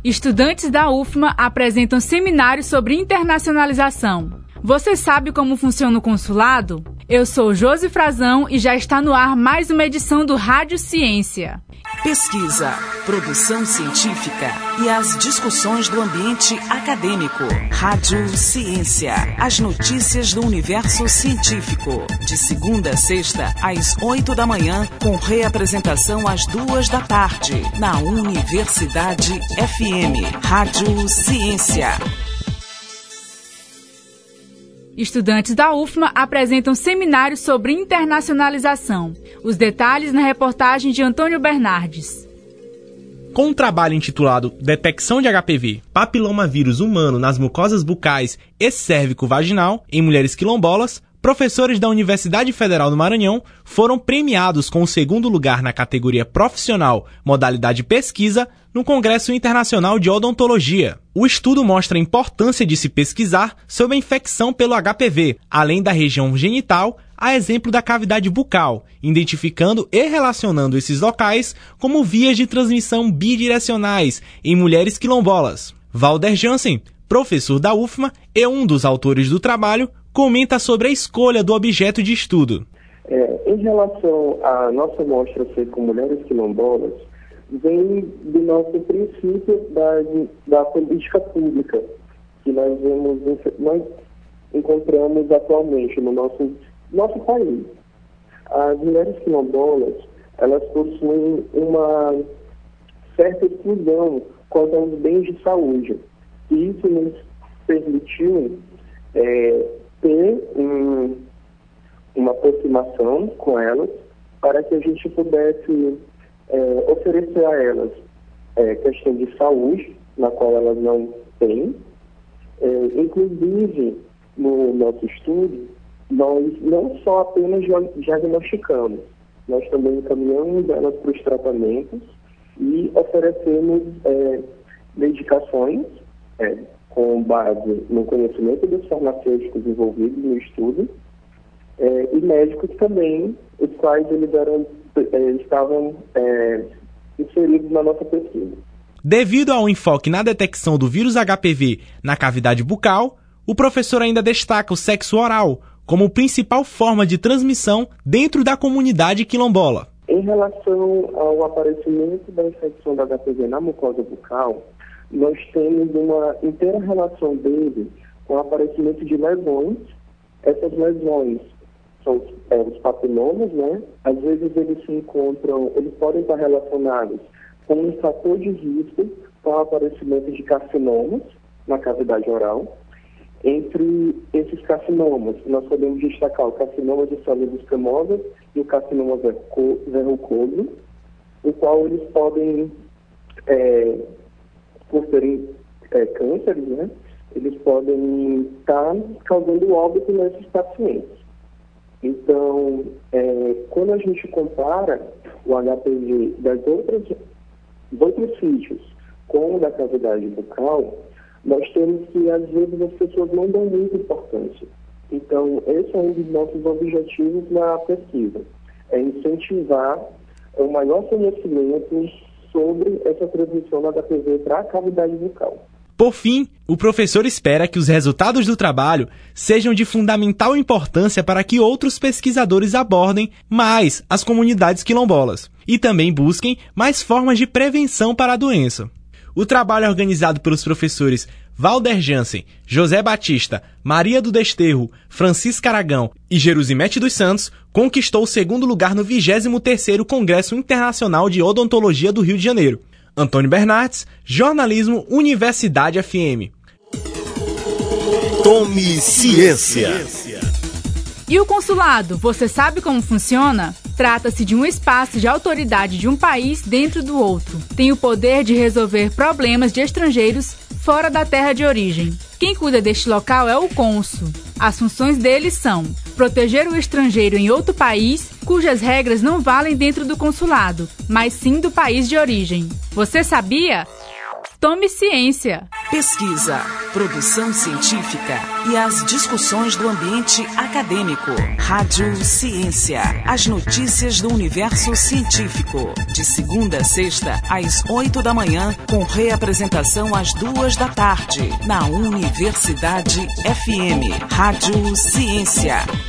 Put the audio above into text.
Estudantes da UFMA apresentam seminário sobre internacionalização. Você sabe como funciona o consulado? Eu sou Josi Frazão e já está no ar mais uma edição do Rádio Ciência. Pesquisa, produção científica e as discussões do ambiente acadêmico. Rádio Ciência, as notícias do universo científico. De segunda a sexta, às 8 da manhã, com reapresentação às 2 da tarde, na Universidade FM. Rádio Ciência. Estudantes da UFMA apresentam seminário sobre internacionalização. Os detalhes na reportagem de Antônio Bernardes. Com um trabalho intitulado Detecção de HPV, papilomavírus humano nas mucosas bucais e cérvico-vaginal em mulheres quilombolas, professores da Universidade Federal do Maranhão foram premiados com o segundo lugar na categoria profissional, modalidade pesquisa, no Congresso Internacional de Odontologia. O estudo mostra a importância de se pesquisar sobre a infecção pelo HPV, além da região genital, a exemplo da cavidade bucal, identificando e relacionando esses locais como vias de transmissão bidirecionais em mulheres quilombolas. Valder Jansen, professor da UFMA e um dos autores do trabalho, comenta sobre a escolha do objeto de estudo. Em relação à nossa mostra ser com mulheres quilombolas, vem do nosso princípio da política pública que nós encontramos atualmente no nosso país. As mulheres quilombolas, elas possuem uma certa exclusão quanto aos bens de saúde. E isso nos permitiu ter uma aproximação com elas para que a gente pudesse oferecer a elas questão de saúde, na qual elas não têm. Inclusive, no nosso estudo, nós não só apenas diagnosticamos, nós também encaminhamos elas para os tratamentos e oferecemos medicações com base no conhecimento dos farmacêuticos envolvidos no estudo e médicos também, os quais eles estavam inseridos na nossa pesquisa. Devido ao enfoque na detecção do vírus HPV na cavidade bucal, o professor ainda destaca o sexo oral como principal forma de transmissão dentro da comunidade quilombola. Em relação ao aparecimento da infecção da HPV na mucosa bucal, nós temos uma inteira relação dele com o aparecimento de lesões. Essas lesões são os papilomas, né? Às vezes eles podem estar relacionados com um fator de risco com o aparecimento de carcinomas na cavidade oral. Entre esses carcinomas, nós podemos destacar o carcinoma de células escamosas e o carcinoma verrucoso, o qual eles podem, por serem cânceres, né, eles podem estar causando óbito nesses pacientes. Então, quando a gente compara o HPV dos outros sítios com o da cavidade bucal, nós temos que, às vezes, as pessoas não dão muita importância. Então, esse é um dos nossos objetivos na pesquisa, é incentivar o maior conhecimento sobre essa transmissão da HPV para a cavidade bucal. Por fim, o professor espera que os resultados do trabalho sejam de fundamental importância para que outros pesquisadores abordem mais as comunidades quilombolas e também busquem mais formas de prevenção para a doença. O trabalho é organizado pelos professores Valder Jansen, José Batista, Maria do Desterro, Francisca Aragão e Jerusimete dos Santos conquistou o segundo lugar no 23º Congresso Internacional de Odontologia do Rio de Janeiro. Antônio Bernardes, Jornalismo, Universidade FM. Tome Ciência. E o consulado, você sabe como funciona? Trata-se de um espaço de autoridade de um país dentro do outro. Tem o poder de resolver problemas de estrangeiros fora da terra de origem. Quem cuida deste local é o cônsul. As funções dele são proteger o estrangeiro em outro país, cujas regras não valem dentro do consulado, mas sim do país de origem. Você sabia? Tome ciência. Pesquisa, produção científica e as discussões do ambiente acadêmico. Rádio Ciência. As notícias do universo científico. De segunda a sexta, às 8 da manhã, com reapresentação às 2 da tarde, na Universidade FM. Rádio Ciência.